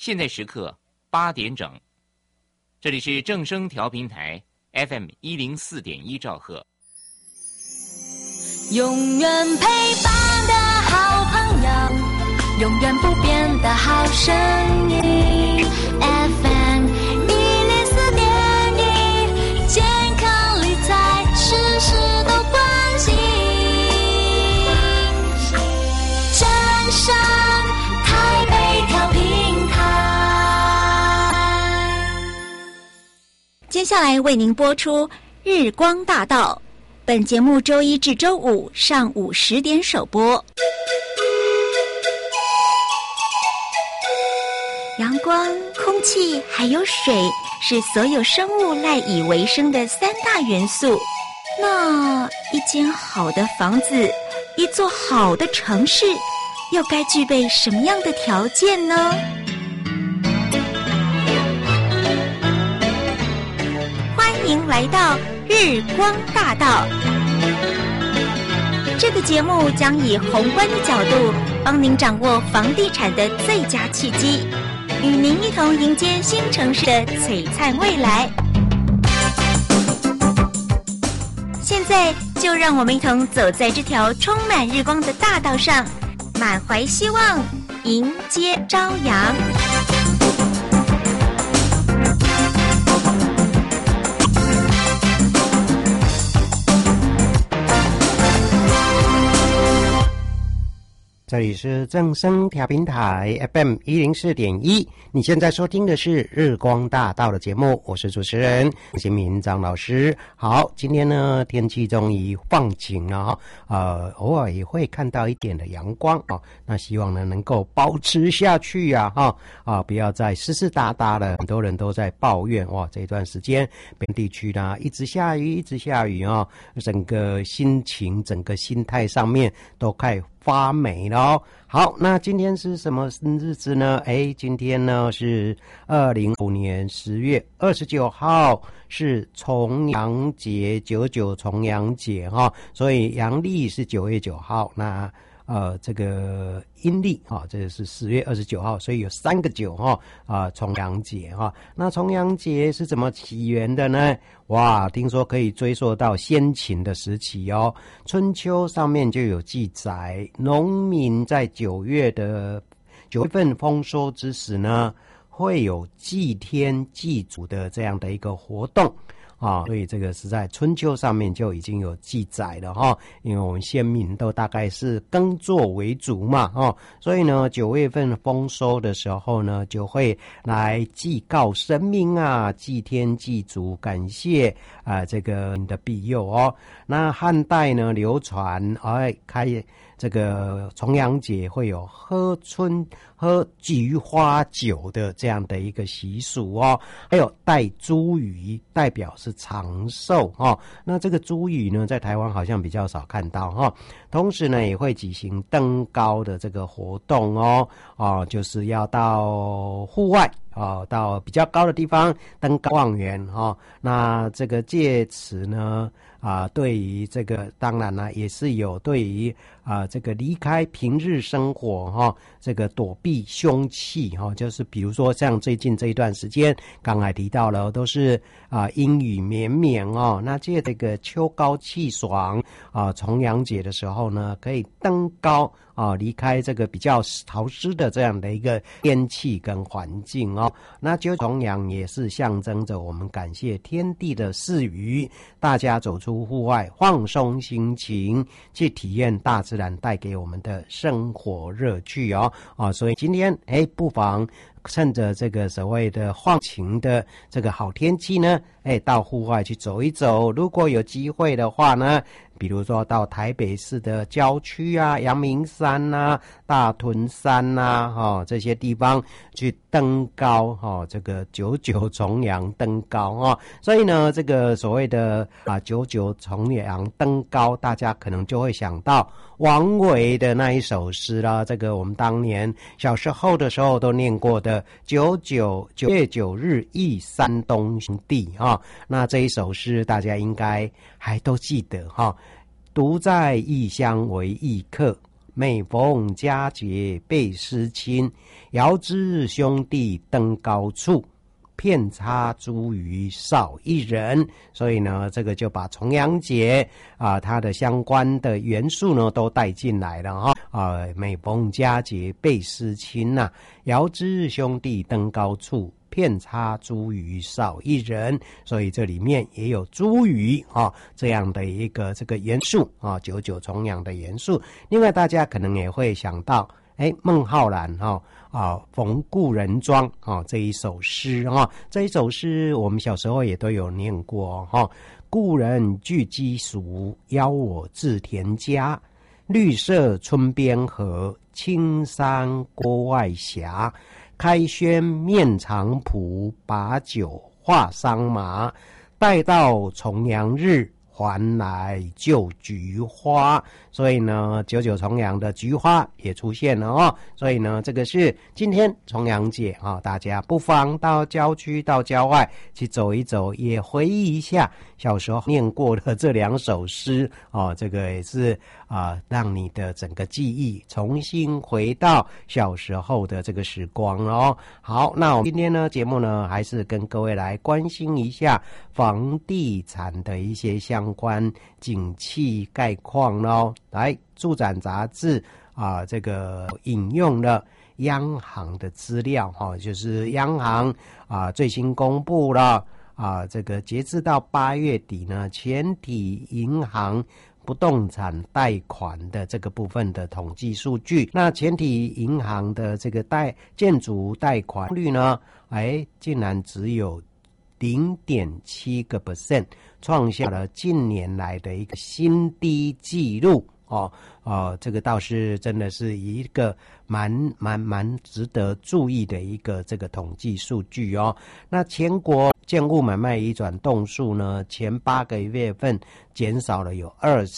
现在时刻8点整，这里是正声调频台 FM104.1兆赫。 永远陪伴的好朋友，永远不变的好声音 FM104.1，健康理财事事都关心，正声台北调频台。 接下来为您播出日光大道，本节目周一至周五上午10点首播。阳光、空气还有水是所有生物赖以为生的3大元素。那一间好的房子，一座好的城市，又该具备什么样的条件呢？欢迎来到日光大道。这个节目将以宏观的角度帮您掌握房地产的最佳契机，与您一同迎接新城市的璀璨未来。现在就让我们一同走在这条充满日光的大道上，满怀希望，迎接朝阳。 这里是正声调频台 FM104.1，你现在收听的是日光大道的节目，我是主持人新民张老师。好，今天呢天气终于放晴了，偶尔也会看到一点的阳光啊，那希望呢能够保持下去啊，不要再湿湿哒哒的。很多人都在抱怨哇，这段时间北地区呢一直下雨啊，整个心情、整个心态上面都快发霉了哦。好，那今天是什么日子呢？今天呢是2005年10月29号，是重阳节，99重阳节哈，所以阳历是9月9号，那这个阴历这个是10月29号，所以有3个9重阳节哈。那重阳节是怎么起源的呢？哇，听说可以追溯到先秦的时期哦。春秋上面就有记载，农民在9月份丰收之时呢，会有祭天祭祖的这样的一个活动。所以这个是在春秋上面就已经有记载了哈，因为我们先民都大概是耕作为主嘛，所以呢9月份丰收的时候呢，就会来祭告神明啊，祭天祭祖，感谢这个你的庇佑哦。那汉代呢流传开这个重阳节会有喝菊花酒的这样的一个习俗哦，还有戴茱萸，代表是长寿哦。那这个茱萸呢，在台湾好像比较少看到哈。同时呢，也会举行登高的这个活动哦，就是要到户外到比较高的地方登高望远哦。那这个借此呢，对于这个当然呢，也是有对于这个离开平日生活这个躲避凶气就是比如说像最近这一段时间，刚才提到了都是阴雨绵绵那借这个秋高气爽重阳节的时候呢，可以登高离开这个比较潮湿的这样的一个天气跟环境那9重阳也是象征着我们感谢天地的赐予，大家走出户外放松心情，去体验大自然带给我们的生活乐趣所以今天不妨趁着这个所谓的放晴的这个好天气呢，到户外去走一走。如果有机会的话呢，比如说到台北市的郊区阳明山大屯山这些地方去登高这个99重阳登高所以呢，这个所谓的99重阳登高，大家可能就会想到王维的那一首诗啦，这个我们当年小时候的时候都念过的9月9日忆山东兄弟那这一首诗大家应该还都记得独在异乡为异客， 每逢佳节倍思亲，遥知兄弟登高处，遍插茱萸少一人。所以呢，这个就把重阳节它的相关的元素呢都带进来了每逢佳节倍思亲遥知兄弟登高处，遍插茱萸少一人。所以这里面也有茱萸这样的一个这个元素九九重阳的元素。另外大家可能也会想到孟浩然逢故人庄这一首诗这一首诗我们小时候也都有念过故人具鸡黍，邀我至田家。绿色村边合，青山郭外斜。开轩面场圃，把酒话桑麻。待到重阳日，还来就菊花。所以呢，九九重阳的菊花也出现了所以呢，这个是今天重阳节大家不妨到郊区到郊外去走一走，也回忆一下小时候念过的这两首诗这个也是让你的整个记忆重新回到小时候的这个时光好，那我们今天呢节目呢还是跟各位来关心一下房地产的一些相关景气概况来，住展杂志这个引用了央行的资料就是央行最新公布了这个截至到8月底呢，全体银行不动产贷款的这个部分的统计数据。那全体银行的这个建筑贷款率呢竟然只有 0.7%， 创下了近年来的一个新低纪录这个倒是真的是一个蛮值得注意的一个这个统计数据那全国建物买卖移转栋数呢，前8个月份减少了有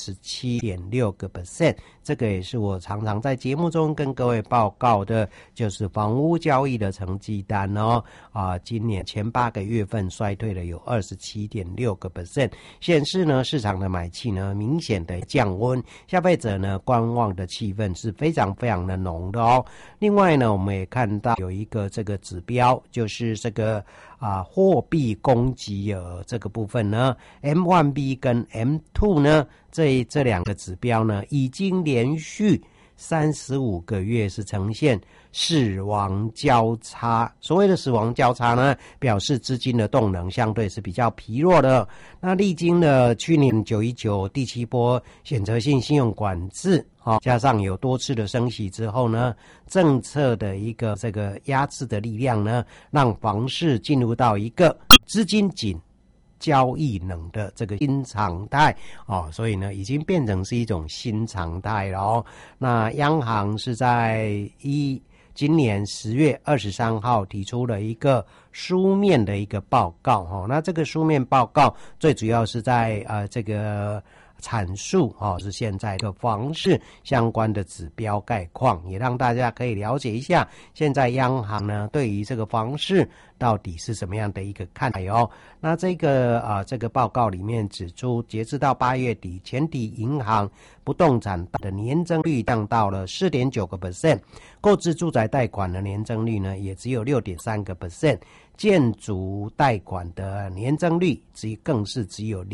27.6%， 这个也是我常常在节目中跟各位报告的，就是房屋交易的成绩单今年前8个月份衰退了有 27.6%， 显示呢市场的买气呢明显的降温，消费者呢观望的气氛是非常非常的浓的另外呢，我们也看到有一个这个指标，就是这个货币供给额这个部分呢 M1B 跟 M2 呢这两个指标呢已经连续35个月是呈现死亡交叉。所谓的死亡交叉呢，表示资金的动能相对是比较疲弱的。那历经了去年919第7波选择性信用管制加上有多次的升息之后呢，政策的一个这个压制的力量呢，让房市进入到一个资金紧交易冷的这个新常态所以呢已经变成是一种新常态了那央行是在今年10月23号提出了一个书面的一个报告那这个书面报告最主要是在这个阐述是现在的房市相关的指标概况，也让大家可以了解一下现在央行呢对于这个房市到底是什么样的一个看法那这个报告里面指出，截至到8月底，全体银行不动产的年增率降到了 4.9%， 购置住宅贷款的年增率呢也只有 6.3%， 建筑贷款的年增率更是只有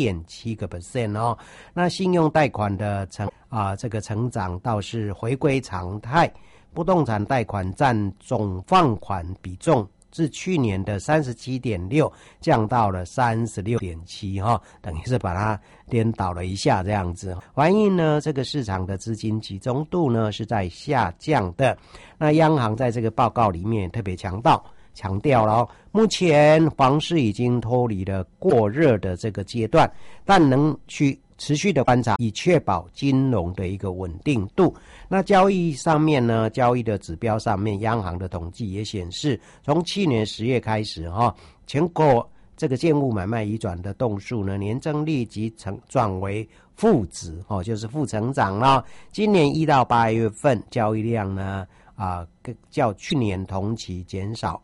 0.7% 那信用贷款的这个成长倒是回归常态，不动产贷款占总放款比重自去年的 37.6 降到了 36.7 等于是把它颠倒了一下这样子，反映呢这个市场的资金集中度呢是在下降的。那央行在这个报告里面特别强调了目前房市已经脱离了过热的这个阶段，但能去持续的观察，以确保金融的一个稳定度。那交易上面呢，交易的指标上面，央行的统计也显示，从去年10月开始全国这个建物买卖移转的栋数呢，年增率即转为负值就是负成长了。今年1到8月份交易量呢较去年同期减少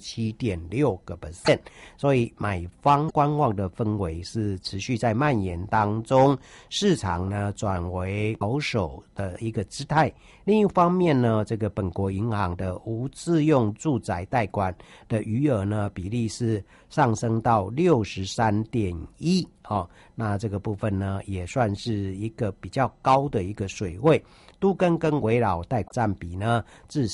27.6%，所以买方观望的氛围是持续在蔓延当中，市场呢转为保守的一个姿态。另一方面呢，这个本国银行的无自用住宅贷款的余额呢比例是上升到 63.1%，那这个部分呢也算是一个比较高的一个水位。都更跟危老贷占比呢至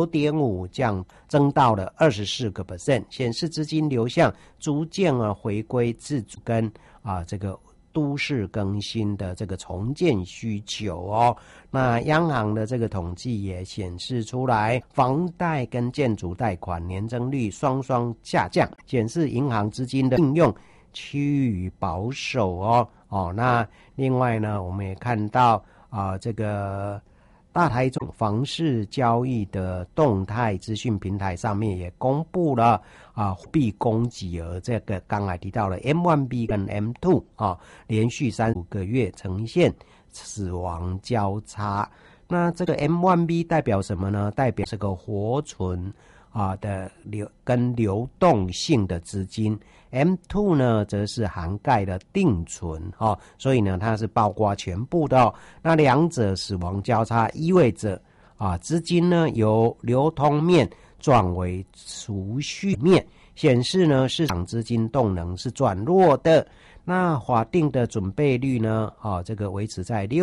19.5%， 增到了 24%， 显示资金流向逐渐回归自主跟这个都市更新的这个重建需求哦。那央行的这个统计也显示出来，房贷跟建筑贷款年增率双双下降，显示银行资金的应用趋于保守哦。那另外呢，我们也看到这个大台中房市交易的动态资讯平台上面也公布了货币供给额，这个刚才提到了 M1B 跟 M2 连续35个月呈现死亡交叉。那这个 M1B 代表什么呢？代表这个活存的流动性的资金。M2 呢则是涵盖了定存所以呢它是包括全部的那两者死亡交叉意味着资金呢由流通面转为储蓄面，显示呢市场资金动能是转弱的。那法定的准备率呢这个维持在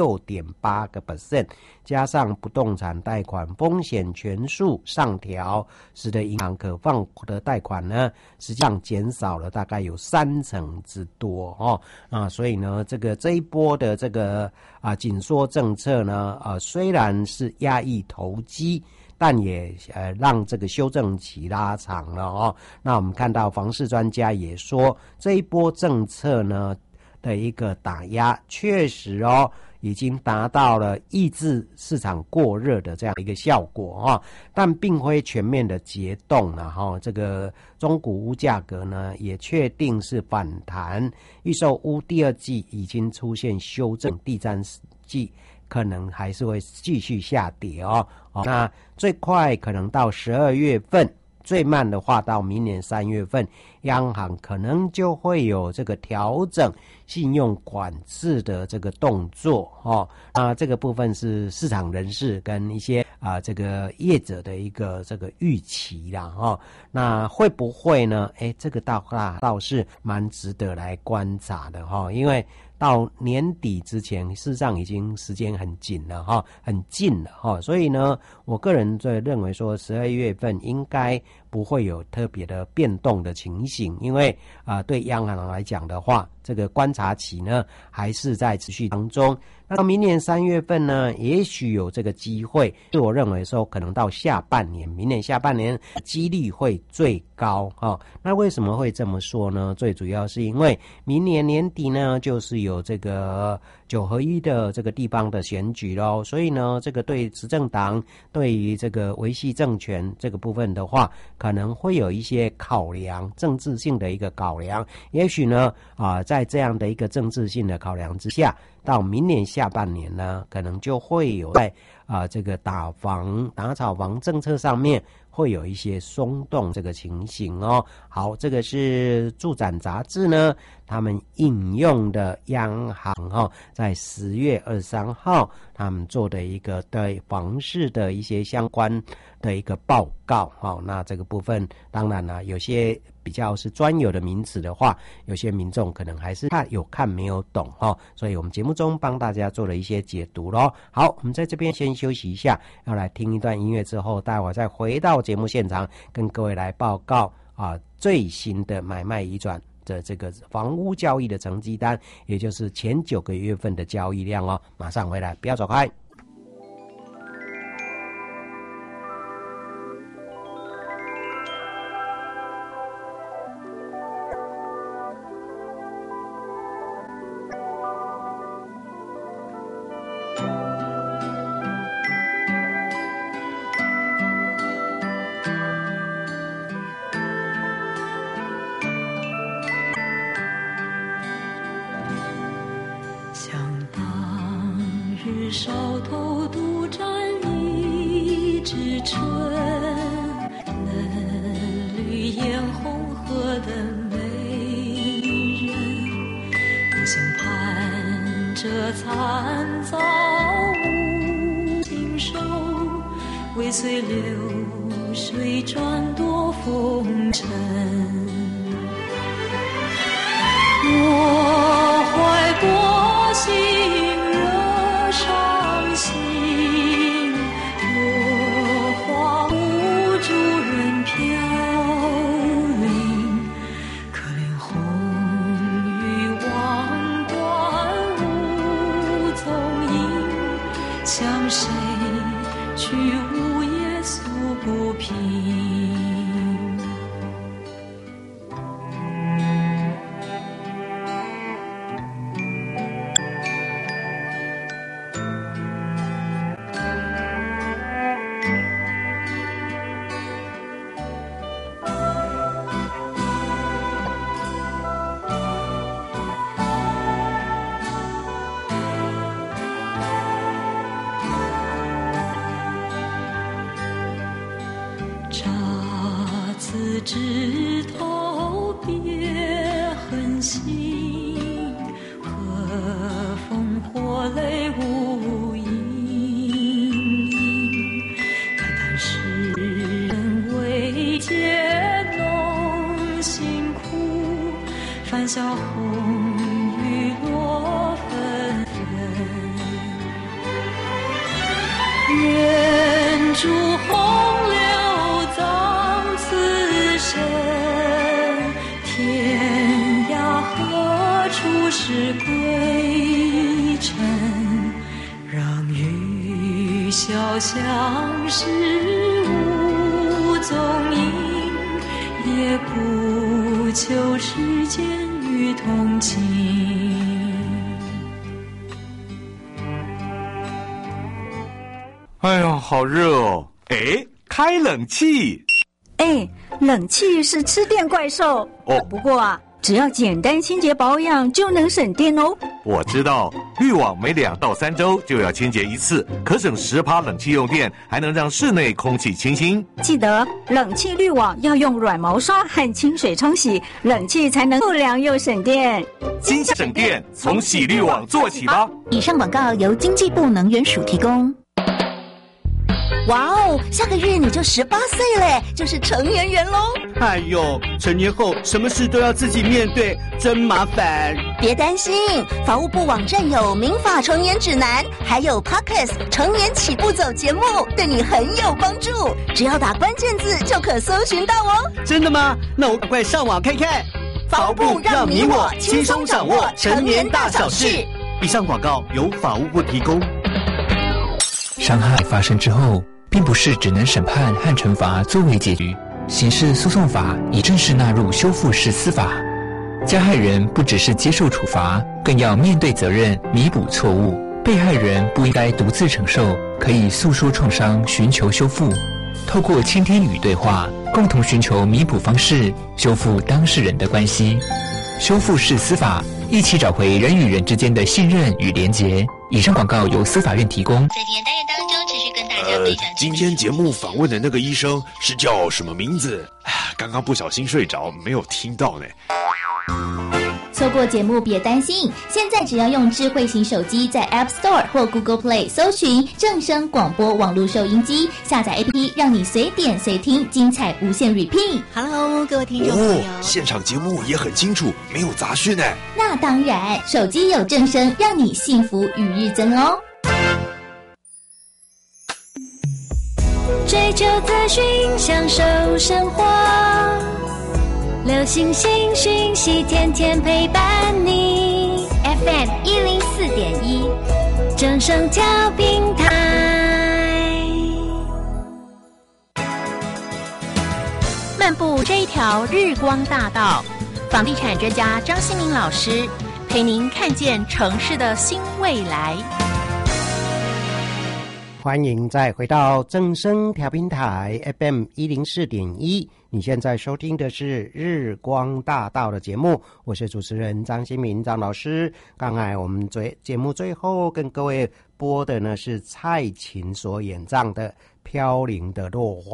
6.8%， 加上不动产贷款风险权数上调，使得银行可放的贷款呢实际上减少了大概有30%之多所以呢这一波的这个紧缩政策呢虽然是压抑投机，但也让这个修正期拉长了那我们看到房市专家也说，这一波政策呢的一个打压确实已经达到了抑制市场过热的这样一个效果但并非全面的解冻了这个中古屋价格呢也确定是反弹，预售屋第二季已经出现修正，第三季可能还是会继续下跌那最快可能到12月份，最慢的话到明年3月份，央行可能就会有这个调整信用管制的这个动作这个部分是市场人士跟一些这个业者的一个这个预期啦那会不会呢？这个倒是蛮值得来观察的因为到年底之前事实上已经时间很紧了很近了所以呢我个人就认为说12月份应该不会有特别的变动的情形，因为对央行来讲的话，这个观察期呢还是在持续当中。那到明年3月份呢，也许有这个机会，是我认为说可能到下半年，明年下半年几率会最高那为什么会这么说呢？最主要是因为明年年底呢就是有这个9合1的这个地方的选举咯，所以呢这个对执政党对于这个维系政权这个部分的话，可能会有一些考量，政治性的一个考量。也许呢在这样的一个政治性的考量之下，到明年下半年呢可能就会有在这个打炒房政策上面会有一些松动这个情形好，这个是住展杂志呢他们引用的央行在10月23号他们做的一个对房市的一些相关的一个报告那这个部分当然了，有些比较是专有的名词的话，有些民众可能还是有看没有懂所以我们节目中帮大家做了一些解读咯。好，我们在这边先休息一下，要来听一段音乐之后，待会儿再回到节目现场跟各位来报告最新的买卖移转的这个房屋交易的成绩单，也就是前9个月份的交易量马上回来，不要走开。 少头独占一枝流水转多风尘。我怀薄幸惹伤心，落花无主人飘零，可怜红雨望断无踪影，向谁去午夜诉不平。枝头别痕心，和风或泪无影。叹叹世人未解浓辛苦，欢笑红雨落纷纷。愿诸洪流葬此身，天涯何处是归程？让雨潇相识无踪影，也不求世间与同情。 哎呀，好热哦！哎，开冷气。 哎，冷气是吃电怪兽哦。 不过啊，只要简单清洁保养就能省电哦。 我知道，滤网每2到3周就要清洁一次，可省10%冷气用电，还能让室内空气清新。 记得冷气滤网要用软毛刷和清水冲洗，冷气才能又凉又省电。 新省电，从洗滤网做起吧。 以上广告由经济部能源署提供。哇哦，下个月你就18岁嘞，就是成年人喽！ 哎呦，成年后什么事都要自己面对，真麻烦。 别担心，法务部网站有民法成年指南，还有 Podcast 成年起步走节目，对你很有帮助。只要打关键字就可搜寻到哦。 真的吗？那我赶快上网看看。 法务部让你我轻松掌握成年大小事。 以上广告由法务部提供。 伤害发生之后，并不是只能审判和惩罚作为结局。刑事诉讼法已正式纳入修复式司法，加害人不只是接受处罚，更要面对责任，弥补错误。被害人不应该独自承受，可以诉说创伤，寻求修复。透过倾听与对话，共同寻求弥补方式，修复当事人的关系。修复式司法，一起找回人与人之间的信任与连结。以上广告由司法院提供。 在今天单元当中，持续跟大家分享。 今天节目访问的那个医生是叫什么名字？刚刚不小心睡着，没有听到呢。 错过节目别担心，现在只要用智慧型手机在 App Store 或 Google Play 搜寻正声广播网络收音机，下载 APP， 让你随点随听，精彩无限 repeat。 Hello， 各位听众朋友， 现场节目也很清楚，没有杂讯呢。 那当然，手机有正声，让你幸福与日增哦。 追求资讯，享受生活。流行新讯息，天天陪伴你。 FM 104.1， 正声调频台。 漫步这一条日光大道，房地产专家张新明老师陪您看见城市的新未来。 欢迎再回到正声调频台 FM 104.1，你现在收听的是日光大道的节目，我是主持人张新民张老师。刚才我们节目最后跟各位播的呢是蔡琴所演唱的《飘零的落花》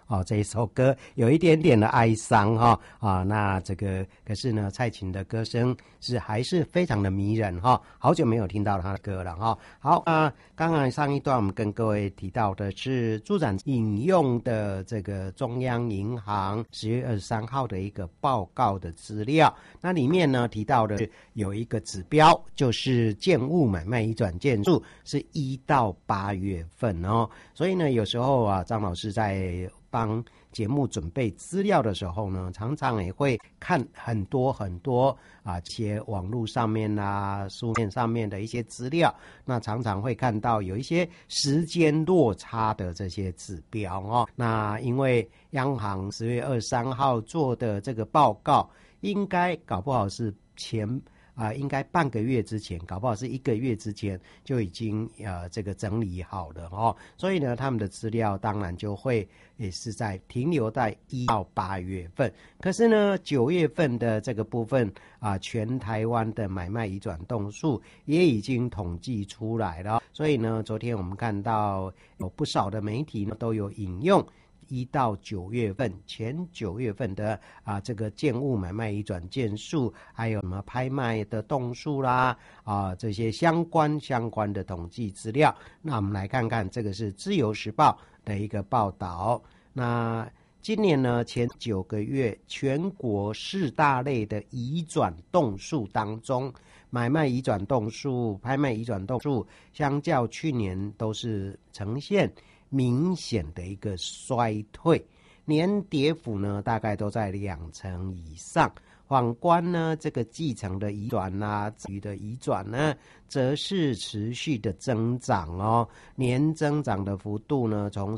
这一首歌有一点点的哀伤那这个可是呢，蔡琴的歌声还是非常的迷人好久没有听到她的歌了好刚刚上一段我们跟各位提到的是助长引用的这个中央银行10月23号的一个报告的资料，那里面呢提到的有一个指标，就是建物买卖移转件数是1到8月份所以呢有时候张老师在帮节目准备资料的时候呢，常常也会看很多这些网络上面书面上面的一些资料，那常常会看到有一些时间落差的这些指标那因为央行10月23号做的这个报告，应该搞不好是应该半个月之前，搞不好是1个月之前就已经这个整理好了所以呢他们的资料当然就会也是停留在1到8月份，可是呢9月份的这个部分全台湾的买卖移转栋数也已经统计出来了，所以呢昨天我们看到有不少的媒体呢都有引用1到9月份前9月份的这个建物买卖移转件数，还有什么拍卖的栋数啦这些相关的统计资料。那我们来看看，这个是自由时报的一个报道。那今年呢前9个月全国4大类的移转栋数当中，买卖移转栋数、拍卖移转栋数相较去年都是呈现明显的一个衰退，年跌幅呢大概都在2成以上。反观呢这个继承的移转子女的移转呢则是持续的增长年增长的幅度呢从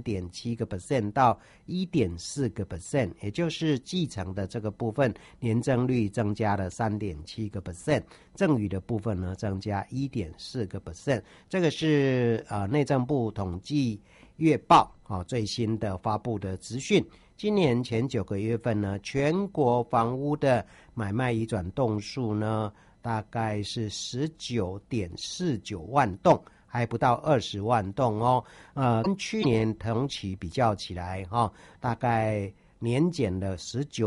3.7% 到 1.4%， 也就是继承的这个部分年增率增加了 3.7%， 赠与的部分呢增加 1.4%。 这个是内政部统计月报最新的发布的资讯。今年前9个月份呢，全国房屋的买卖移转栋数呢，大概是 19.49 万栋，还不到20万栋跟去年同期比较起来大概年减了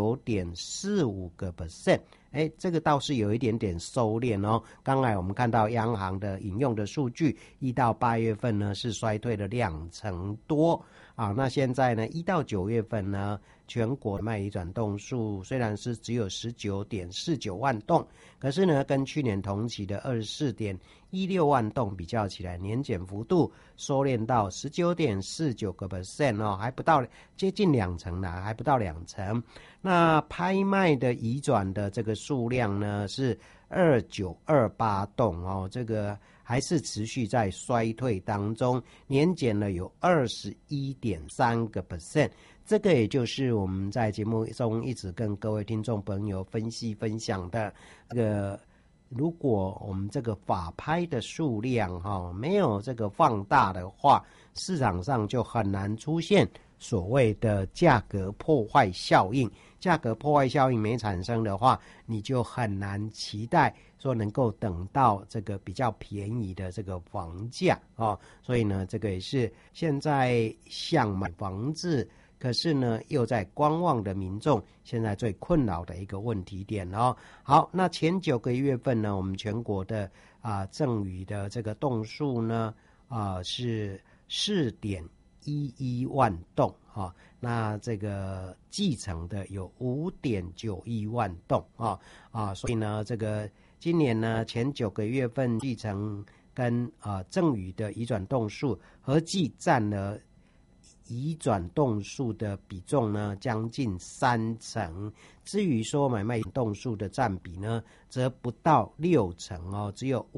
19.45%。这个倒是有一点点收敛刚才我们看到央行的引用的数据，1到8月份呢是衰退了2成多那现在呢1到9月份呢，全国卖移转栋数虽然是只有 19.49 万栋，可是呢跟去年同期的 24.16 万栋比较起来，年减幅度收敛到 19.49% 还不到接近2成啦，还不到2成。那拍卖的移转的这个数量呢是2928栋这个还是持续在衰退当中，年减了有 21.3%。 这个也就是我们在节目中一直跟各位听众朋友分享的这个，如果我们这个法拍的数量没有这个放大的话，市场上就很难出现所谓的价格破坏效应。价格破坏效应没产生的话，你就很难期待说能够等到这个比较便宜的这个房价所以呢这个也是现在想买房子可是呢又在观望的民众现在最困扰的一个问题点好，那前9个月份呢，我们全国的赠与的这个栋数呢是 4.11 万栋那这个继承的有 5.91 万栋所以呢这个今年呢前9个月份继承跟赠与的移转栋数合计占了移转栋数的比重呢将近3成，至于说买卖栋数的占比呢则不到6成只有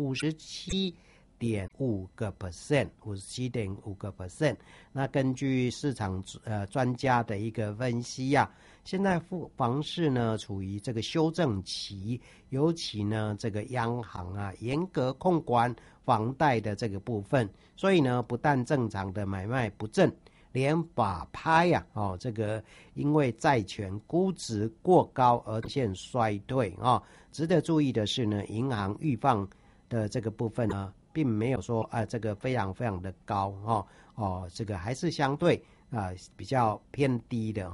57.5%。 那根据市场专家的一个分析现在房市呢处于这个修正期，尤其呢这个央行严格控管房贷的这个部分，所以呢不但正常的买卖不振，连法拍这个因为债权估值过高而现衰退值得注意的是呢，银行预放的这个部分呢并没有说这个非常非常的高这个还是相对比较偏低的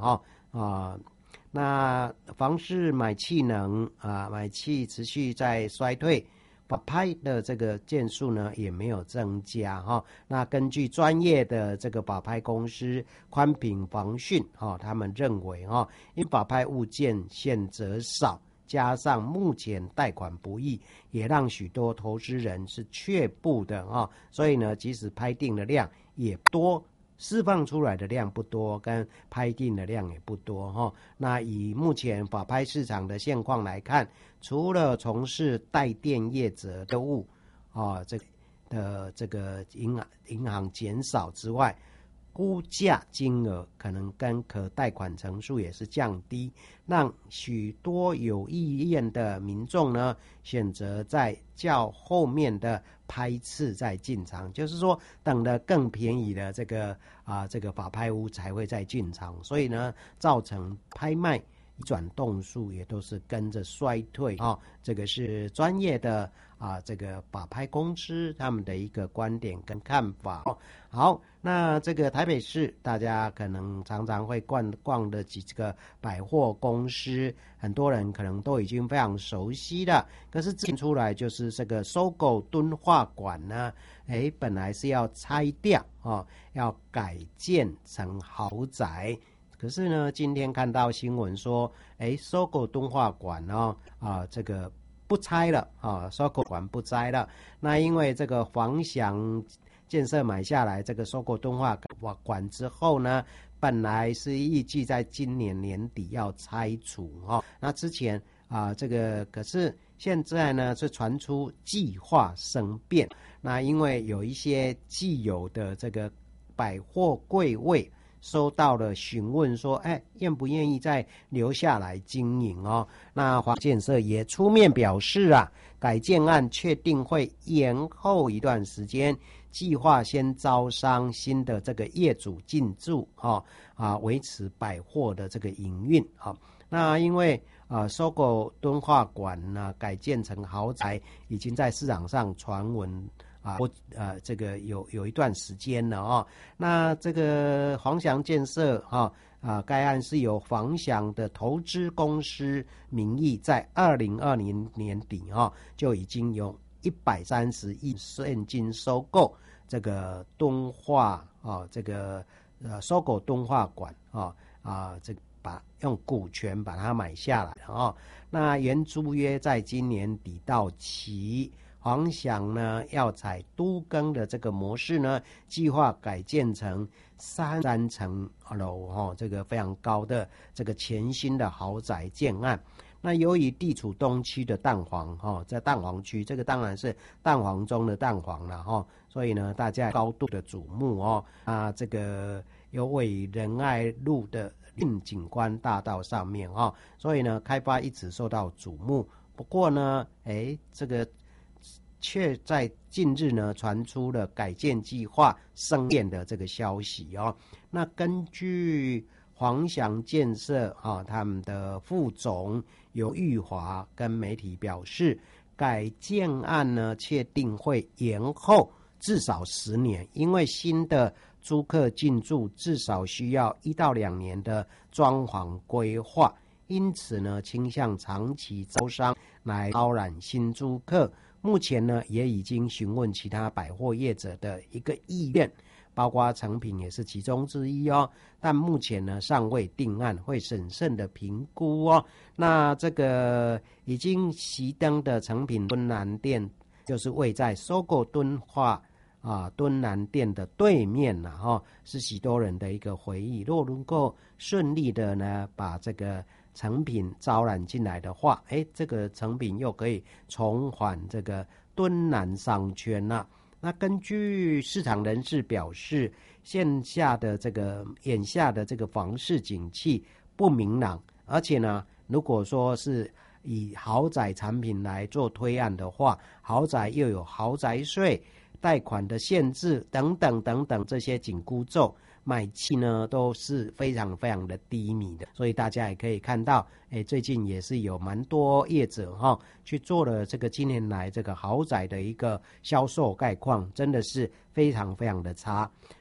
那房市买气能买气持续在衰退，法拍的这个件数呢也没有增加那根据专业的这个法拍公司宽品防汛他们认为因法拍物件选择少，加上目前贷款不易，也让许多投资人是却步的所以呢，即使拍定的量也多，释放出来的量不多，跟拍定的量也不多那以目前法拍市场的现况来看，除了从事带电业者的务这个银行减少之外，估价金额可能跟可贷款成数也是降低，让许多有意愿的民众呢选择在较后面的拍次再进场，就是说等了更便宜的这个法拍屋才会再进场，所以呢造成拍卖转动数也都是跟着衰退这个是专业的这个法拍公司他们的一个观点跟看法好，那这个台北市大家可能常常会逛的几个百货公司，很多人可能都已经非常熟悉了，可是进出来就是这个SOGO敦化馆呢本来是要拆掉要改建成豪宅，可是呢今天看到新闻说SOGO敦化馆这个不拆了SOGO馆不拆了，那因为这个黄翔建设买下来这个SOGO敦化馆之后呢，本来是预计在今年年底要拆除那之前这个可是现在呢是传出计划生变，那因为有一些既有的这个百货柜位收到了询问说愿不愿意再留下来经营那黄建设也出面表示改建案确定会延后一段时间，计划先招商新的这个业主进驻维持百货的这个营运那因为SOGO敦化馆呢改建成豪宅，已经在市场上传闻这个有一段时间了那这个黄翔建设该案是由黄翔的投资公司名义在2020年底就已经有130亿现金收购这个敦化这个SOGO敦化馆这个用股权把它买下来那原租约在今年底到期，黄翔呢要采都更的这个模式呢，计划改建成3层楼这个非常高的这个全新的豪宅建案。那由于地处东区的蛋黄在蛋黄区，这个当然是蛋黄中的蛋黄了所以呢大家高度的瞩目这个有位于仁爱路的景观大道上面所以呢开发一直受到瞩目。不过呢这个却在近日呢传出了改建计划生变的这个消息那根据黄翔建设他们的副总尤玉华跟媒体表示，改建案呢确定会延后至少10年，因为新的租客进驻至少需要1到2年的装潢规划，因此呢倾向长期招商来招揽新租客。目前呢也已经询问其他百货业者的一个意愿，包括诚品也是其中之一但目前呢尚未定案，会审慎的评估那这个已经熄灯的诚品敦南店，就是位在SOGO敦化敦南店的对面是许多人的一个回忆。若能够顺利的呢把这个诚品招揽进来的话，这个诚品又可以重返这个敦南商圈那根据市场人士表示，眼下的这个房市景气不明朗，而且呢如果说是以豪宅产品来做推案的话，豪宅又有豪宅税、贷款的限制等等等等，这些紧箍咒，买气呢都是非常非常的低迷的。所以大家也可以看到最近也是有蛮多业者去做了这个今年来这个豪宅的一个销售概况，真的是非常非常的差。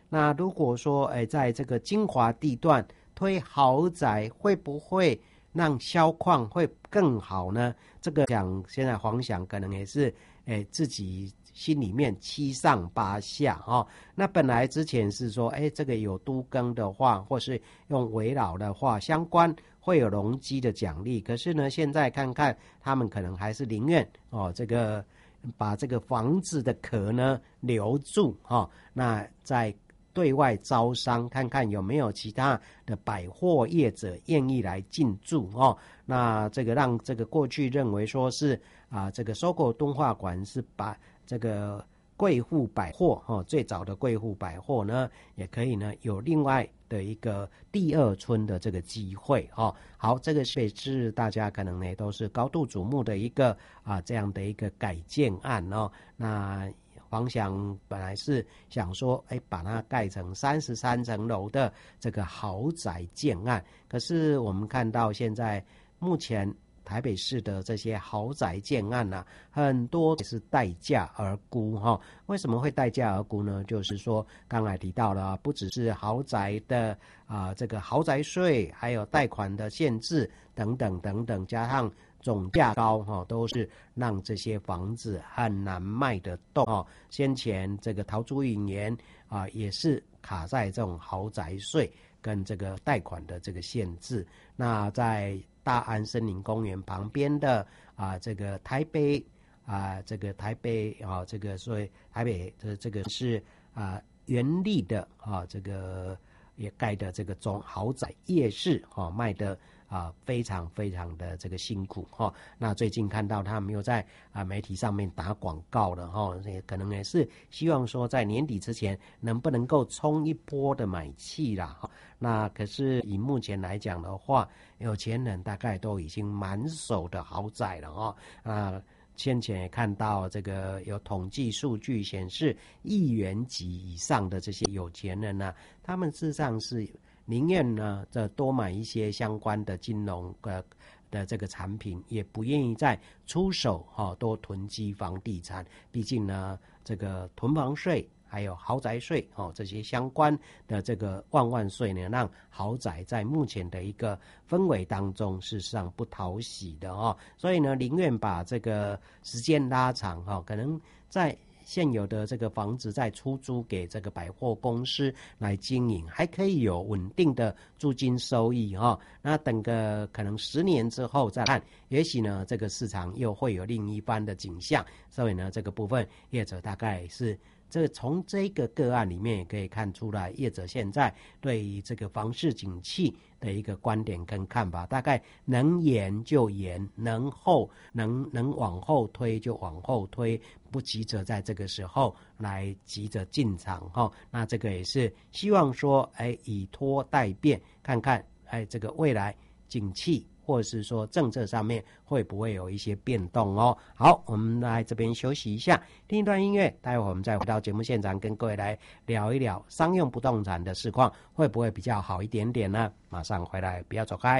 那如果说在这个精华地段推豪宅，会不会让销况会更好呢？这个讲现在黄翔可能也是自己心里面七上八下那本来之前是说这个有都更的话，或是用围绕的话，相关会有容积的奖励，可是呢现在看看他们可能还是宁愿这个把这个房子的壳呢留住那在对外招商，看看有没有其他的百货业者愿意来进驻那这个让这个过去认为说是这个SOGO敦化馆是把这个贵妇百货最早的贵妇百货呢，也可以呢有另外的一个第二春的这个机会好，这个是大家可能呢都是高度瞩目的一个这样的一个改建案那黄翔本来是想说把它盖成33层楼的这个豪宅建案，可是我们看到现在目前台北市的这些豪宅建案很多是待价而沽为什么会待价而沽呢？就是说刚才提到了，不只是豪宅的这个豪宅税，还有贷款的限制等等等等，加上总价高都是让这些房子很难卖得动先前这个陶朱隐园也是卡在这种豪宅税跟这个贷款的这个限制。那在大安森林公园旁边的这个台北这个台北这个所以台北的这个是原力的这个也盖的这个中豪宅夜市卖的非常非常的这个辛苦那最近看到他们又在媒体上面打广告了也可能也是希望说在年底之前能不能够冲一波的买气啦那可是以目前来讲的话，有钱人大概都已经满手的豪宅了先前也看到这个有统计数据显示亿元级以上的这些有钱人他们事实上是宁愿呢多买一些相关的金融的这个产品，也不愿意再出手多囤积房地产，毕竟呢这个囤房税还有豪宅税这些相关的这个万税呢，让豪宅在目前的一个氛围当中事实上不讨喜的所以呢宁愿把这个时间拉长可能在现有的这个房子再出租给这个百货公司来经营，还可以有稳定的租金收益那等个可能10年之后再看，也许呢这个市场又会有另一番的景象。所以呢这个部分业者大概是从这个个案里面也可以看出来，业者现在对于这个房市景气的一个观点跟看法，大概能延就延，能往后推就往后推，不急着在这个时候来急着进场那这个也是希望说以拖待变，看看这个未来景气或者是说政策上面会不会有一些变动好，我们来这边休息一下，听一段音乐，待会我们再回到节目现场，跟各位来聊一聊商用不动产的市况会不会比较好一点点呢？马上回来，不要走开。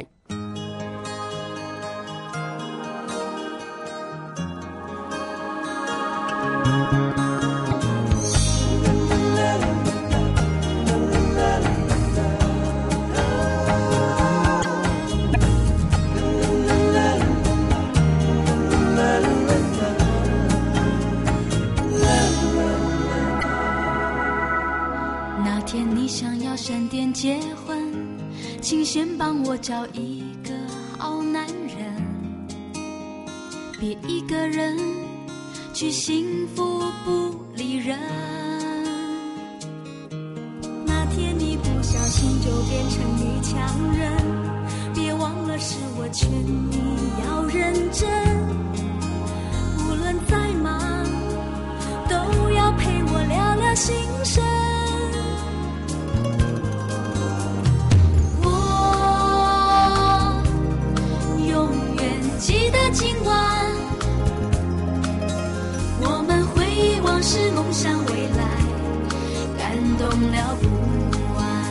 闪电结婚，请先帮我找一个好男人，别一个人去幸福不理人。那天你不小心就变成女强人，别忘了是我劝你要认真，无论再忙都要陪我聊聊心声。记得今晚我们回忆往事，梦想未来，感动了不完。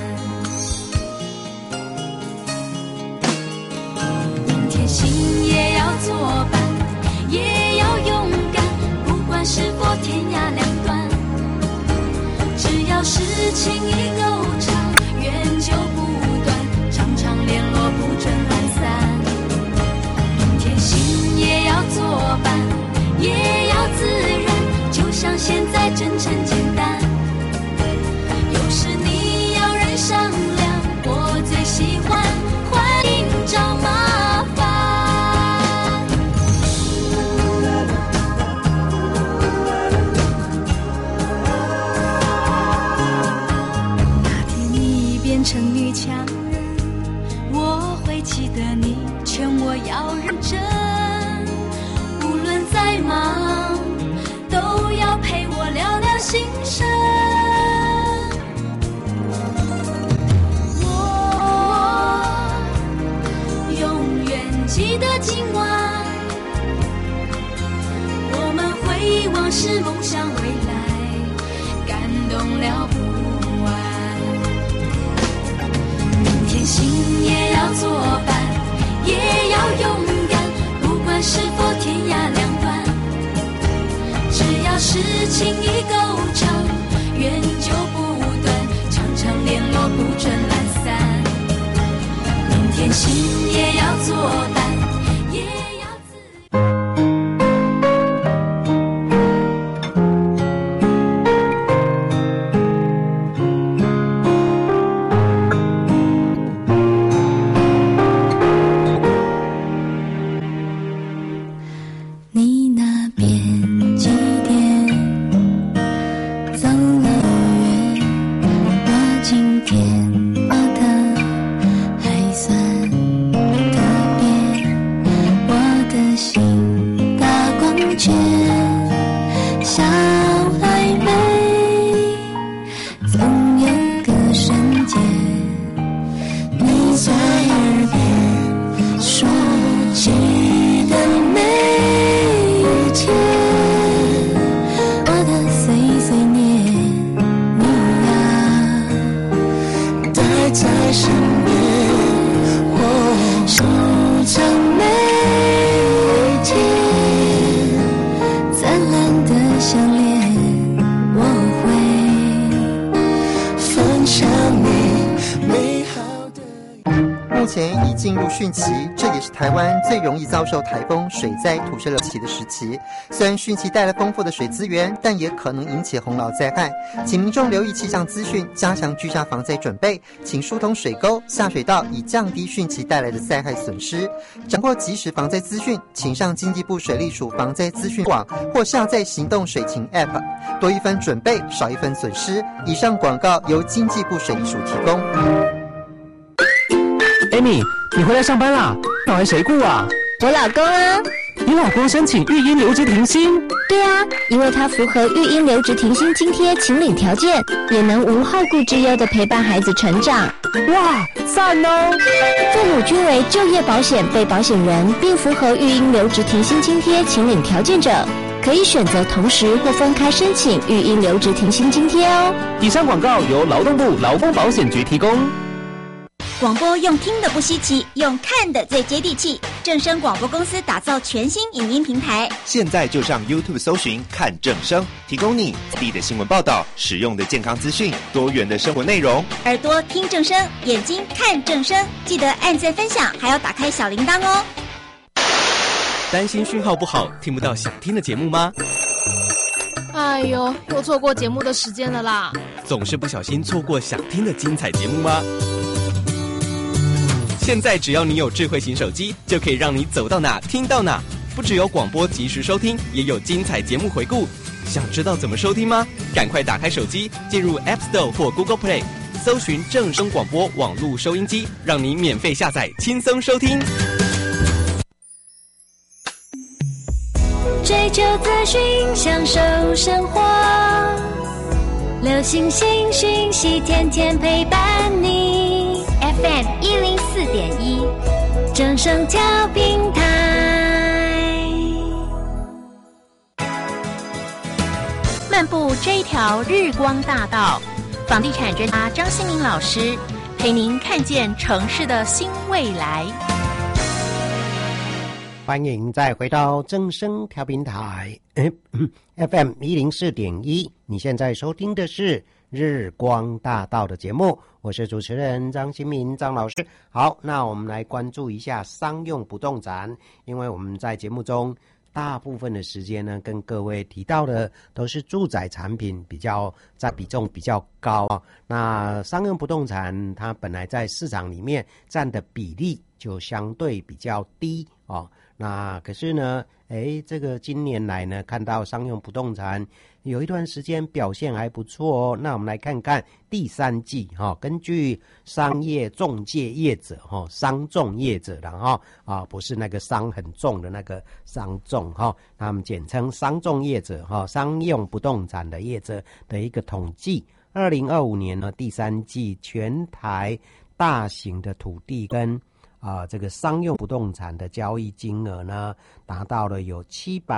明天心也要作伴，也要勇敢，不管是否天涯两端，只要时情已够长，缘就不断，常常联络不准懒散。明天心也要作伴，也要自然，就像现在真诚简单。有时你要人商量，我最喜欢欢迎找麻烦。那天你变成女强人，我会记得你劝我要认真，无论再忙都要陪我聊聊心声。记得今晚，我们回忆往事，梦想未来，感动了不完。明天心也要作伴，也要勇敢，不管是否天涯两端，只要是情谊够长，缘就不断，常常联络不准懒散。明天心也要作伴，也要你那边几点走了远？我今天过得还算特别，我的心大光圈，小暧昧，总有个瞬间，你在耳边说记得每一天，我的碎碎念，你啊带在身边，我收藏每一天，灿烂的相恋，我会分享你美好的。 目前已进入汛期，这也是台湾最容易遭受台风、水灾、土石流期的时期。虽然汛期带来丰富的水资源，但也可能引起洪涝灾害，请民众留意气象资讯，加强居家防灾准备，请疏通水沟、下水道，以降低汛期带来的灾害损失。掌握即时防灾资讯，请上经济部水利署防灾资讯网或下载行动水情 App， 多一分准备，少一分损失。以上广告由经济部水利署提供。 Amy， 你回来上班啦？小孩谁顾啊？ 我老公啊。 你老公申请育婴留职停薪？ 对啊，因为他符合育婴留职停薪津贴请领条件，也能无后顾之忧地陪伴孩子成长。 哇，赞哦！ 父母均为就业保险被保险人，并符合育婴留职停薪津贴请领条件者，可以选择同时或分开申请育婴留职停薪津贴哦。 以上广告由劳动部劳工保险局提供。 广播用听的不稀奇，用看的最接地气。正声广播公司打造全新影音平台， 现在就上 YouTube 搜寻看正声，提供你在地的新闻报道、实用的健康资讯、多元的生活内容。 耳朵听正声，眼睛看正声，记得按赞分享，还要打开小铃铛哦。 担心讯号不好，听不到想听的节目吗？ 哎呦，又错过节目的时间了啦！ 总是不小心错过想听的精彩节目吗？现在只要你有智慧型手机，就可以让你走到哪听到哪。不只有广播及时收听，也有精彩节目回顾。想知道怎么收听吗？赶快打开手机，进入 App Store 或 Google Play， 搜寻正声广播网络收音机，让你免费下载，轻松收听。 追求资讯，享受生活，流行新讯息，天天陪伴你。FM 104.1，正声调频台。 漫步这一条日光大道，房地产专家张新明老师陪您看见城市的新未来。 欢迎再回到正声调频台FM 104.1，你现在收听的是日光大道的节目，我是主持人张新民张老师。好，那我们来关注一下商用不动产，因为我们在节目中大部分的时间呢，跟各位提到的都是住宅产品占比重比较高。那商用不动产它本来在市场里面占的比例就相对比较低哦。那可是呢，这个今年来呢，看到商用不动产有一段时间表现还不错哦。那我们来看看第三季根据商业中介业者商仲业者啦不是那个商很重的那个商仲他们简称商仲业者商用不动产的业者的一个统计，2025年呢第三季全台大型的土地跟这个商用不动产的交易金额呢，达到了有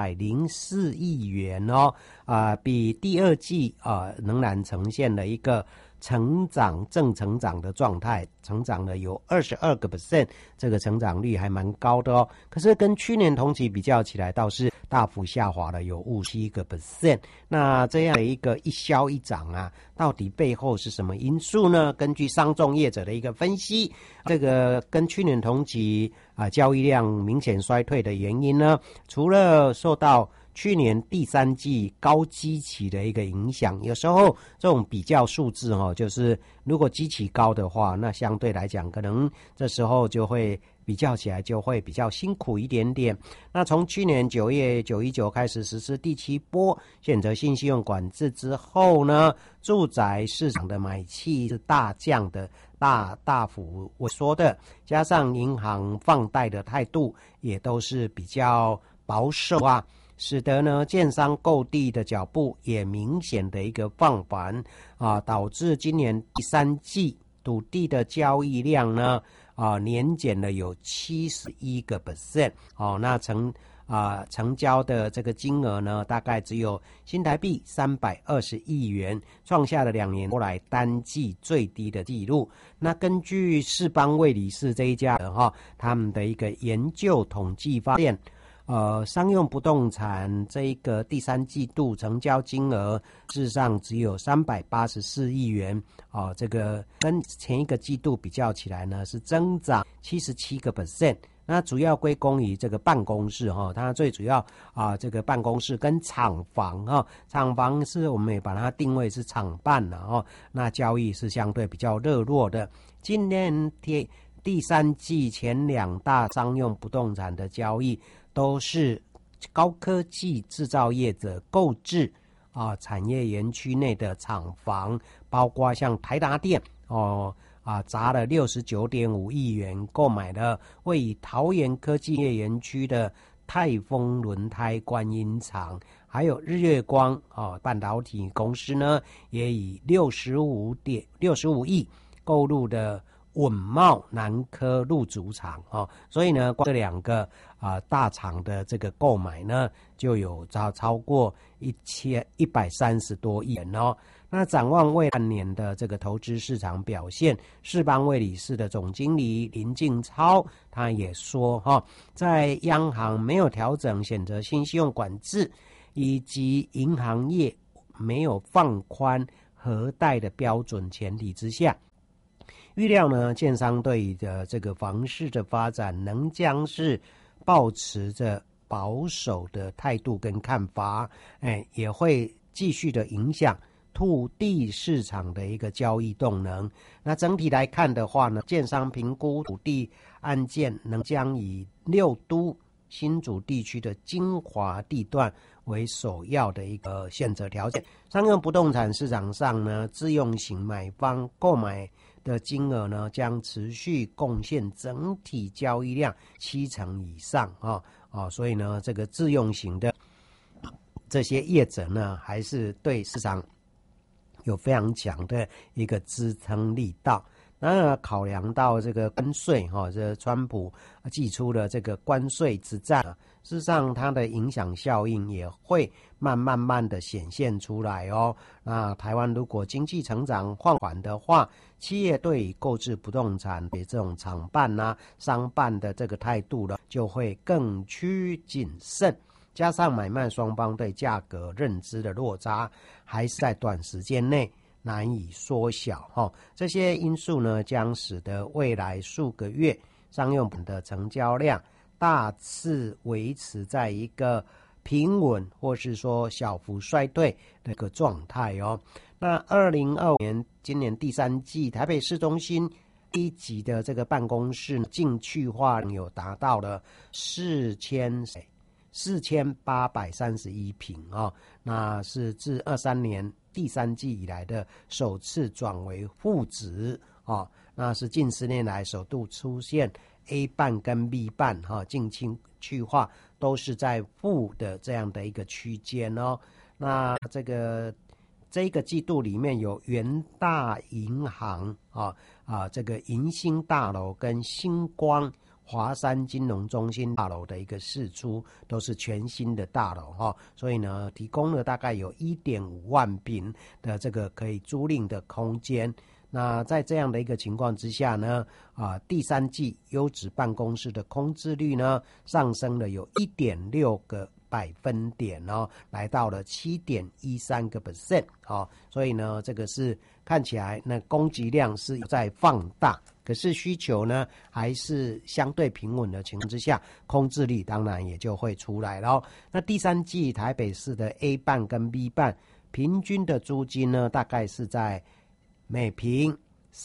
704亿元哦，比第二季仍然呈现了一个正成长的状态，成长了有22%，这个成长率还蛮高的哦。可是跟去年同期比较起来，倒是大幅下滑了有57%。那这样的一个一消一涨啊，到底背后是什么因素呢？根据商仲业者的一个分析，这个跟去年同期交易量明显衰退的原因呢，除了受到去年第三季高基期的一个影响，有时候这种比较数字就是如果基期高的话，那相对来讲可能这时候就会比较起来就会比较辛苦一点点。那从去年9月919开始实施第7波选择性信用管制之后呢，住宅市场的买气是大降的，大幅萎缩的，加上银行放贷的态度也都是比较保守使得呢建商购地的脚步也明显的一个放缓导致今年第三季土地的交易量呢年减了有71%那成交的这个金额呢，大概只有新台币320亿元，创下了2年多来单季最低的纪录。那根据世邦卫理士这一家他们的一个研究统计发现，商用不动产这一个第三季度成交金额事实上只有384亿元这个跟前一个季度比较起来呢，是增长77%。那主要归功于这个办公室它最主要这个办公室跟厂房厂房是我们也把它定位是厂办了那交易是相对比较热络的。今年第三季前2大商用不动产的交易都是高科技制造业者购置产业园区内的厂房，包括像台达电砸了69.5亿元购买了位于桃园科技业园区的泰丰轮胎观音厂，还有日月光半导体公司呢，也以65亿购入的稳懋南科路竹厂所以呢，这2个大厂的这个购买呢，就有超过130多亿元那展望未来半年的这个投资市场表现，世邦卫理士的总经理林敬超他也说在央行没有调整选择性信用管制，以及银行业没有放宽核贷的标准前提之下，预料呢，建商对的这个房市的发展仍将是抱持着保守的态度跟看法，也会继续的影响土地市场的一个交易动能。那整体来看的话呢，建商评估土地案件能将以6都新竹地区的精华地段为首要的一个选择条件。商用不动产市场上呢，自用型买方购买的金额呢，将持续贡献整体交易量70%以上所以呢，这个自用型的这些业者呢，还是对市场有非常强的一个支撑力道。那考量到这个关税这川普祭出了这个关税之战事实上它的影响效应也会慢慢的显现出来那台湾如果经济成长放缓的话，企业对于购置不动产的这种厂办商办的这个态度呢，就会更趋谨慎，加上买卖双方对价格认知的落差还是在短时间内难以缩小这些因素呢，将使得未来数个月商用品的成交量大致维持在一个平稳或是说小幅衰退的一个状态那2025年今年第三季台北市中心一级的这个办公室净去化有达到了4831坪那是自23年第三季以来的首次转为负值那是近10年来首度出现 A 半跟 B 半净去化都是在负的这样的一个区间那这个季度里面有元大银行这个银星大楼跟星光华山金融中心大楼的一个释出，都是全新的大楼所以呢提供了大概有 1.5 万坪的这个可以租赁的空间。那在这样的一个情况之下呢第三季优质办公室的空置率呢上升了有 1.6个百分点来到了 7.13% 所以呢这个是看起来那供给量是在放大，可是需求呢还是相对平稳的情况之下，空置率当然也就会出来了那第三季台北市的 A 半跟 B 半平均的租金呢大概是在每坪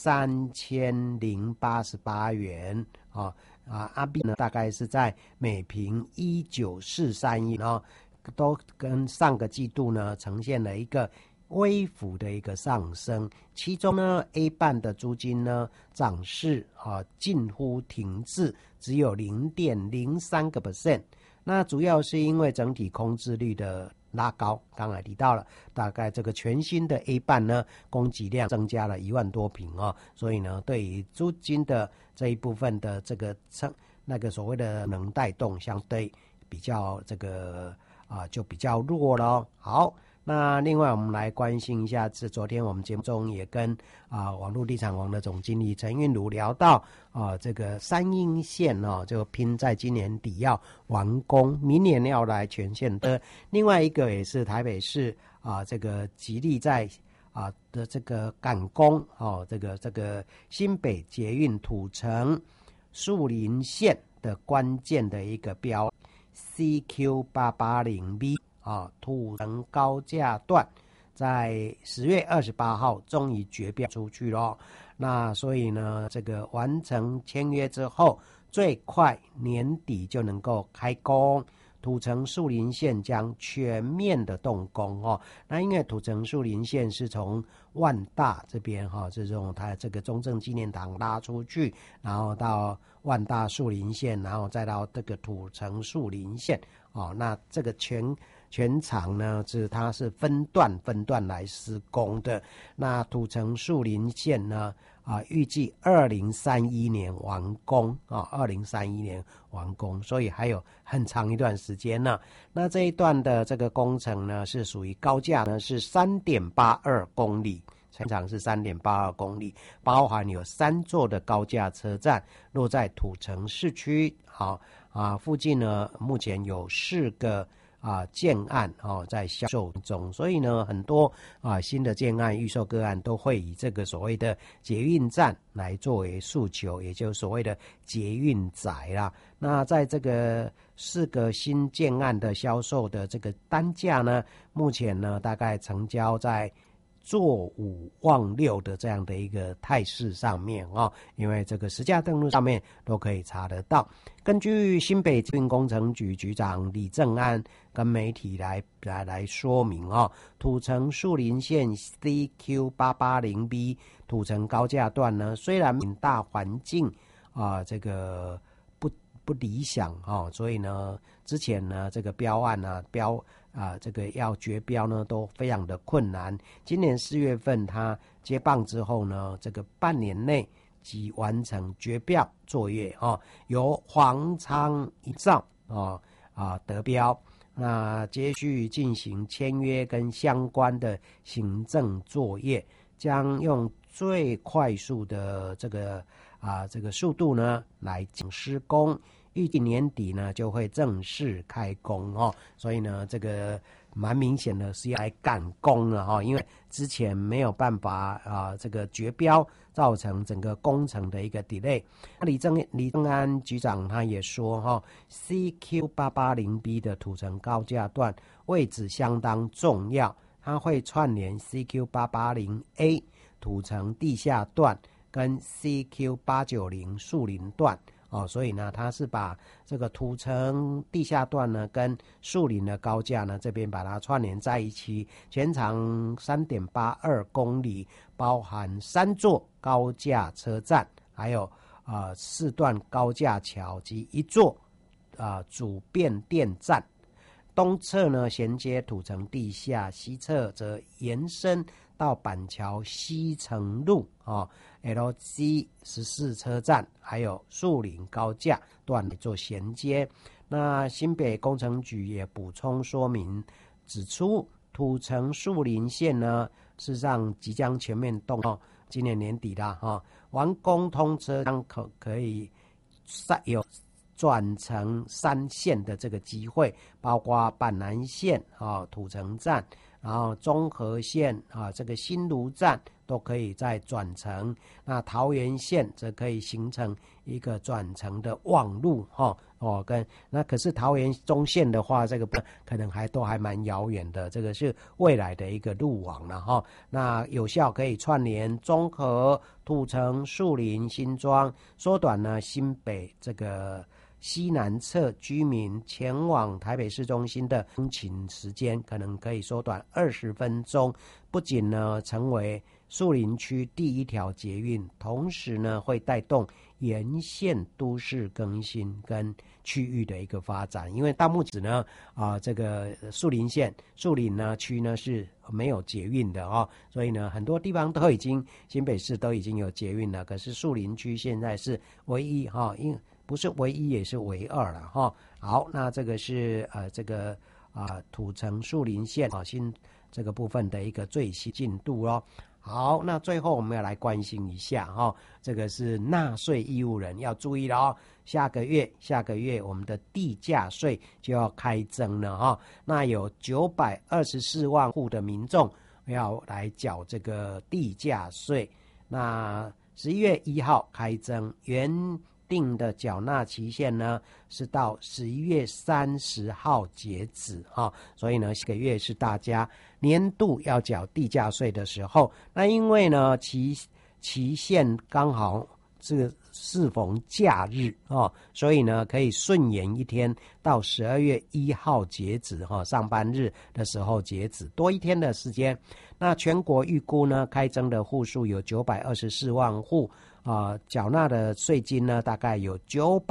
3088元阿 B 呢大概是在每坪1943元都跟上个季度呢呈现了一个微幅的一个上升，其中呢 A 半的租金呢涨势近乎停滞，只有 0.03%， 那主要是因为整体空置率的拉高，刚才提到了大概这个全新的 A 半呢供给量增加了1万多坪所以呢对于租金的这一部分的这个那个所谓的能带动相对比较这个就比较弱了好，那另外我们来关心一下，是昨天我们节目中也跟网络地产王的总经理陈韵如聊到这个三鶯线就拼在今年底要完工，明年要来全线的。另外一个也是台北市这个极力在的这个赶工这个新北捷运土城树林线的关键的一个标 CQ880B土城高架段在10月28号终于决标出去了，那所以呢这个完成签约之后最快年底就能够开工，土城树林线将全面的动工那因为土城树林线是从万大这边这种它这个中正纪念堂拉出去，然后到万大树林线，然后再到这个土城树林线那这个全场呢它是分段来施工的。那土城树林线呢预计2031年完工2031年完工，所以还有很长一段时间呢。那这一段的这个工程呢是属于高架呢是 3.82 公里，全长是 3.82 公里，包含有3座的高架车站落在土城市区附近呢目前有4个建案在销售中，所以呢很多新的建案预售个案都会以这个所谓的捷运站来作为诉求，也就是所谓的捷运宅啦。那在这个4个新建案的销售的这个单价呢，目前呢大概成交在做5望6的这样的一个态势上面因为这个实价登录上面都可以查得到。根据新北捷运工程局局长李正安跟媒体来说明土城树林线 CQ880B 土城高架段呢，虽然大环境这个不理想所以呢之前呢这个标案这个要决标呢都非常的困难。今年4月份他接棒之后呢，这个半年内即完成决标作业由黄昌一造得标，那接续进行签约跟相关的行政作业，将用最快速的这个速度呢来施工， 预计年底呢就会正式开工哦。所以呢，这个蛮明显的是要来赶工了哈，因为之前没有办法这个决标，造成整个工程的一个 delay。李正安局长他也说哈 ，CQ880B 的土城高架段位置相当重要，它会串联 CQ880A 土城地下段跟 CQ890 树林段。所以呢，它是把这个土城地下段呢跟树林的高架呢这边把它串联在一起，全长 3.82 公里，包含3座高架车站，还有4段高架桥及1座主变电站。东侧呢衔接土城地下，西侧则延伸到板桥西城路LC 14车站，还有树林高架段来做衔接。那新北工程局也补充说明，指出土城树林线呢，事实上即将全面动今年年底啦完工通车将可以有转成3线的这个机会，包括板南线土城站，然后中和线这个新芦站都可以再转乘。那桃园线则可以形成一个转乘的望路那可是桃园中线的话，这个可能都还蛮遥远的，这个是未来的一个路网了那有效可以串联中和、土城、树林、新庄，缩短呢新北这个西南侧居民前往台北市中心的通勤时间，可能可以缩短20分钟。不仅呢成为树林区第一条捷运，同时呢会带动沿线都市更新跟区域的一个发展。因为到目前呢这个树林呢区呢是没有捷运的所以呢很多地方新北市都已经有捷运了，可是树林区现在是唯一因为不是唯一也是唯二了好，那这个是这个土城树林线新这个部分的一个最新进度咯。好，那最后我们要来关心一下这个是纳税义务人要注意了下个月我们的地价税就要开征了那有924万户的民众要来缴这个地价税。那11月1号开征，原定的缴纳期限呢是到11月30号截止所以呢这个月是大家年度要缴地价税的时候。那因为呢期限刚好这个适逢假日所以呢可以顺延1天到12月1号截止上班日的时候截止，多1天的时间。那全国预估呢开征的户数有924万户缴纳的税金呢大概有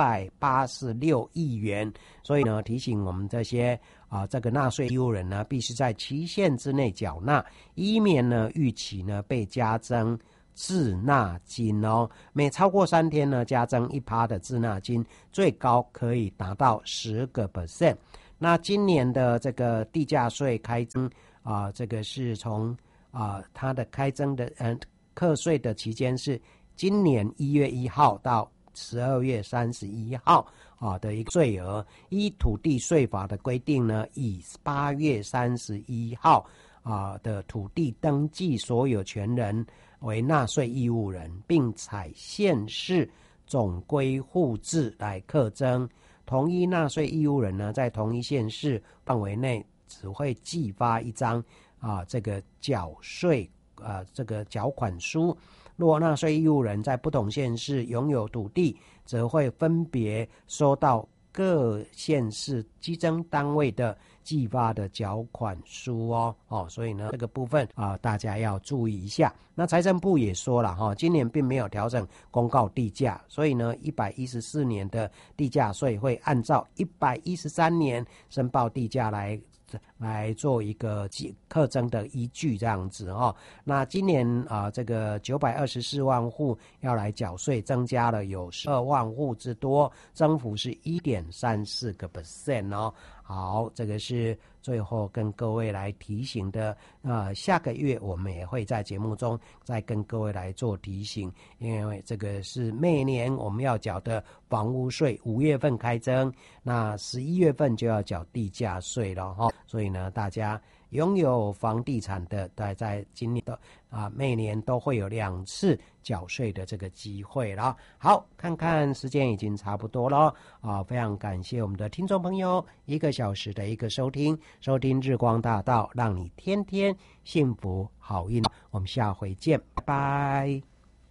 986亿元，所以呢提醒我们这些这个纳税义务人呢必须在期限之内缴纳，以免呢逾期呢被加征滞纳金每超过3天呢加征1%的滞纳金，最高可以达到10%。那今年的这个地价税开征这个是从它的开征的课税的期间是今年1月1号到12月31号的一个税额。依土地税法的规定呢，以8月31号的土地登记所有权人为纳税义务人，并采县市总归户制来课征。同一纳税义务人呢，在同一县市范围内只会寄发一张这个缴税这个缴款书。若纳税义务人在不同县市拥有土地，则会分别收到各县市稽征单位的寄发的缴款书所以呢这个部分大家要注意一下。那财政部也说了今年并没有调整公告地价，所以呢114年的地价税会按照113年申报地价来做一个课征的依据这样子那今年这个924万户要来缴税，增加了有12万户之多，增幅是1.34%好， 好，这个是最后跟各位来提醒的。下个月我们也会在节目中再跟各位来做提醒，因为这个是每年我们要缴的房屋税，5月份开征，那11月份就要缴地价税了哈。所以呢，大家拥有房地产的，在今年的每年都会有2次缴税的这个机会了。好，看看时间已经差不多了非常感谢我们的听众朋友1个小时的一个收听日光大道，让你天天幸福好运。我们下回见，拜拜。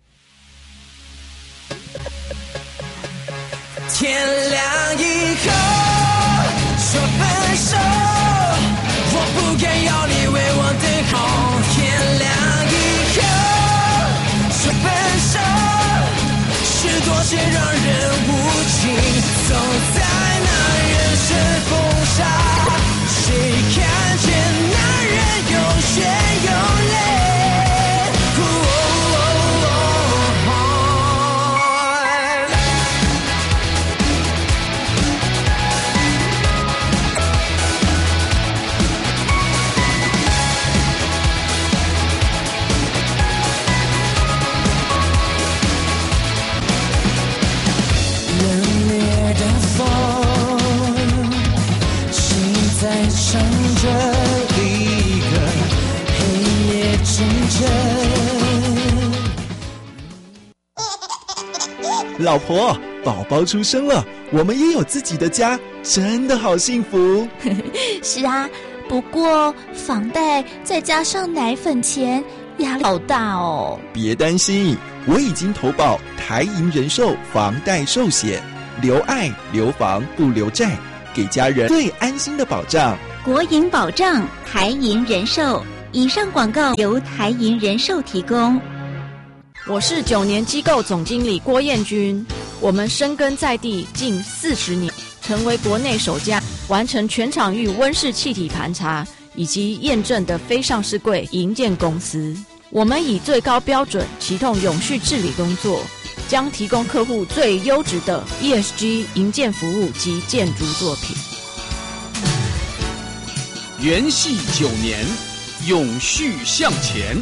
天亮以后说分手，我不敢要你为我等候。天亮以后说分手，是多些让人无情。走在那人生风沙，谁看见那人有血有泪？在唱着一个黑夜之争。 老婆，宝宝出生了，我们也有自己的家，真的好幸福。 是啊，不过房贷再加上奶粉钱，压力好大哦。 别担心，我已经投保台银人寿房贷寿险，留爱留房不留债，给家人最安心的保障。 国营保障，台银人寿。以上广告由台银人寿提供。 我是9年机构总经理郭彦君，我们深耕在地近40年，成为国内首家完成全场域温室气体盘查以及验证的非上市柜营建公司。我们以最高标准启动永续治理工作，将提供客户最优质的 ESG 营建服务及建筑作品。 元系9年，永续向前。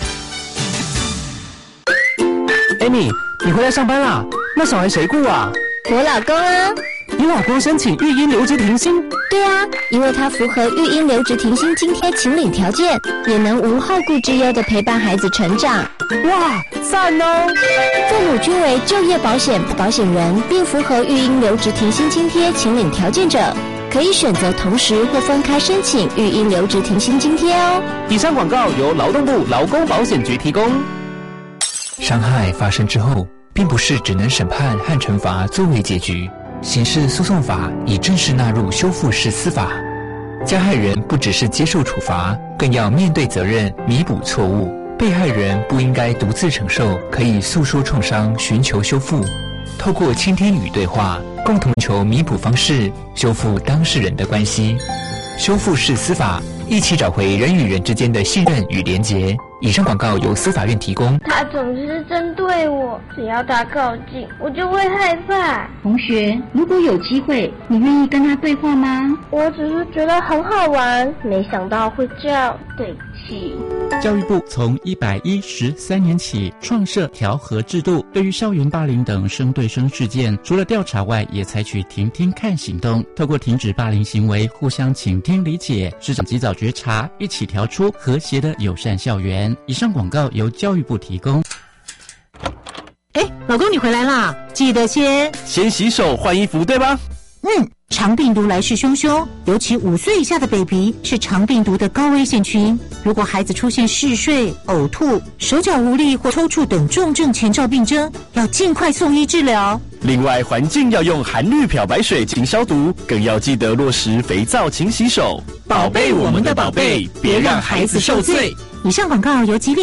Amy， 你回来上班啦？那小孩谁顾啊？ 我老公啊。 你老公申请育婴留职停薪？ 对啊，因为他符合育婴留职停薪津贴请领条件，也能无后顾之忧地陪伴孩子成长。 哇，赞哦！ 父母均为就业保险保险人，并符合育婴留职停薪津贴请领条件者，可以选择同时或分开申请育婴留职停薪津贴哦。 以上广告由劳动部劳工保险局提供。 伤害发生之后，并不是只能审判和惩罚作为结局。刑事诉讼法已正式纳入修复式司法，加害人不只是接受处罚，更要面对责任，弥补错误。被害人不应该独自承受，可以诉说创伤，寻求修复。透过倾听与对话，共同求弥补方式，修复当事人的关系。修复式司法，一起找回人与人之间的信任与连结。以上广告由司法院提供。 他总是针对我，只要他靠近，我就会害怕。 同学，如果有机会，你愿意跟他对话吗？ 我只是觉得很好玩，没想到会这样。对不起。 教育部从113年起创设调和制度，对于校园霸凌等生对生事件，除了调查外，也采取听听看行动，透过停止霸凌行为，互相倾听理解，师长及早觉察，一起调出和谐的友善校园。以上广告由教育部提供。 老公你回来啦，记得先洗手换衣服，对吧？ 肠病毒来势汹汹，尤其5岁以下的 baby 是肠病毒的高危险群。如果孩子出现嗜睡、呕吐、手脚无力或抽搐等重症前兆病征，要尽快送医治疗。 另外，环境要用含氯漂白水进行消毒，更要记得落实肥皂勤洗手， 宝贝我们的宝贝，别让孩子受罪。以上广告由吉利